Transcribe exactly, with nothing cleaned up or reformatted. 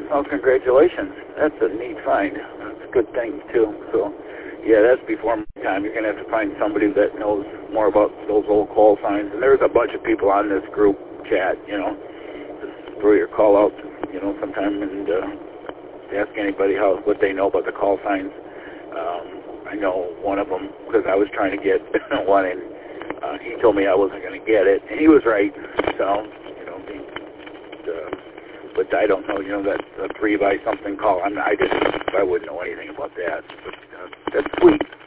Oh, congratulations. That's a neat find. That's a good thing, too. So, yeah, that's before my time. You're going to have to find somebody that knows more about those old call signs. And there's a bunch of people on this group chat, you know. Just throw your call out, you know, sometime and uh, ask anybody how what they know about the call signs. Um, I know one of them because I was trying to get one, and uh, he told me I wasn't going to get it, and he was right. So, you know, he, uh, but I don't know, you know, that uh, three by something call. I'm, I didn't, I wouldn't know anything about that. But uh, that's sweet.